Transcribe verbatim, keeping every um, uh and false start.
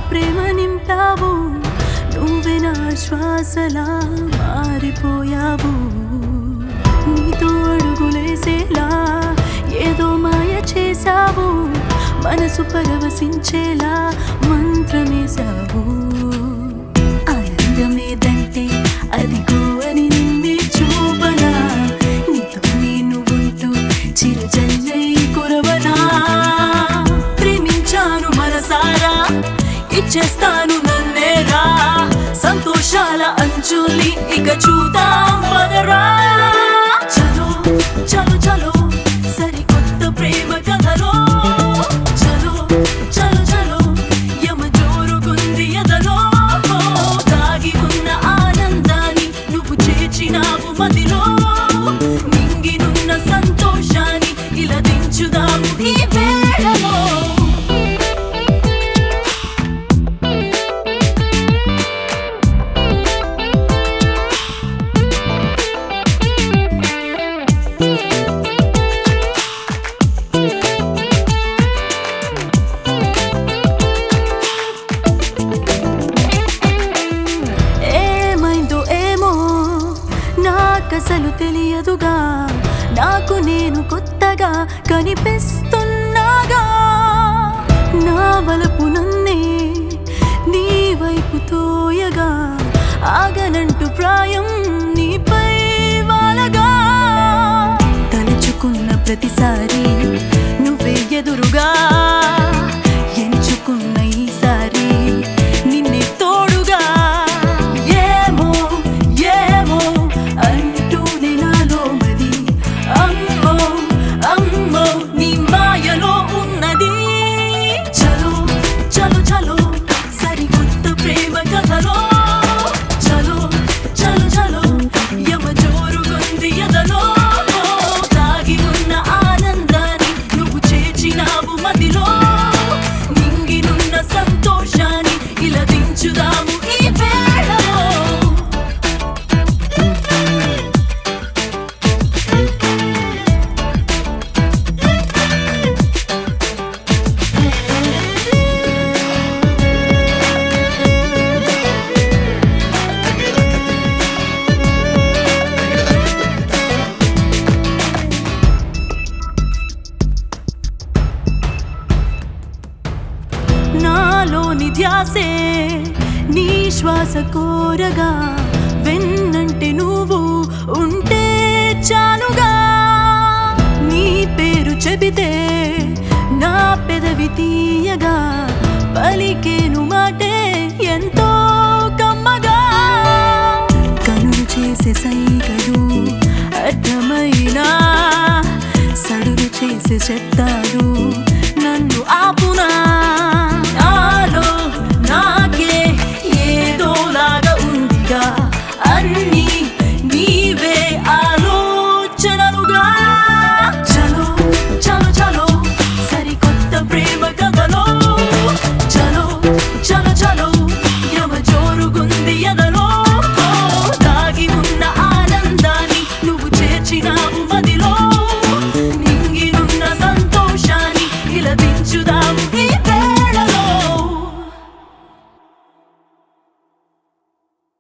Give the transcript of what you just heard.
ప్రేమ నింపావు నువ్వే నా శ్వాసలా మారిపోయావు నీతో అడుగులేసేలా ఏదో మాయ చేసావు మనసు పరవశించేలా మంత్రమేశావు ఆనందమేదంటే అదిగో అని నిన్నే చూపనా నీతో నేను ఉంటూ చిరుజల్లై కురవనా ప్రేమించాను మనసారా ఇచ్చేస్తాను నన్నేరా సంతోషాల అంచుల్ని ఇక చూద్దాం పదరా చలో చలో చలో సరికొత్త ప్రేమ కథలో చలో చలో చలో యమ జోరుగుంది ఎదలో దాగి ఉన్న ఆనందాన్ని నువ్వు చేర్చినావు మదిలో నింగినున్న సంతోషాన్ని ఇలా దించుదాము ఈ వేళలో అసలు తెలియదుగా నాకు నేను కొత్తగా కనిపిస్తున్నాగా నా వలపు నన్నే నీ వైపు తోయగా ఆగనంటూ ప్రాయం నీపై వాలగా తలుచుకున్న ప్రతిసారి నువ్వే ఎదురుగా ఎంచుకున్న ఈసారి నిన్నే తోడుగా ఏమో ఏమో నీ మాయలో ఉన్నది చలో చలో చలో సరికొత్త ప్రేమ కథలో చలో చలో చలో యమ జోరుగుంది ఎదలో దాగి ఉన్న ఆనందాన్ని నువ్వు చేర్చినావు మదిలో నింగినున్న సంతోషాన్ని ఇలా దించుదాము ఈ వేళలో నాలోని ధ్యాసే నీ శ్వాస కోరగా వెన్నంటే నువ్వు ఉంటే చాలుగా నీ పేరు చెబితే నా పెదవి తీయగా పలికేను మాటే ఎంతో కమ్మగా కనులు చేసే సైగ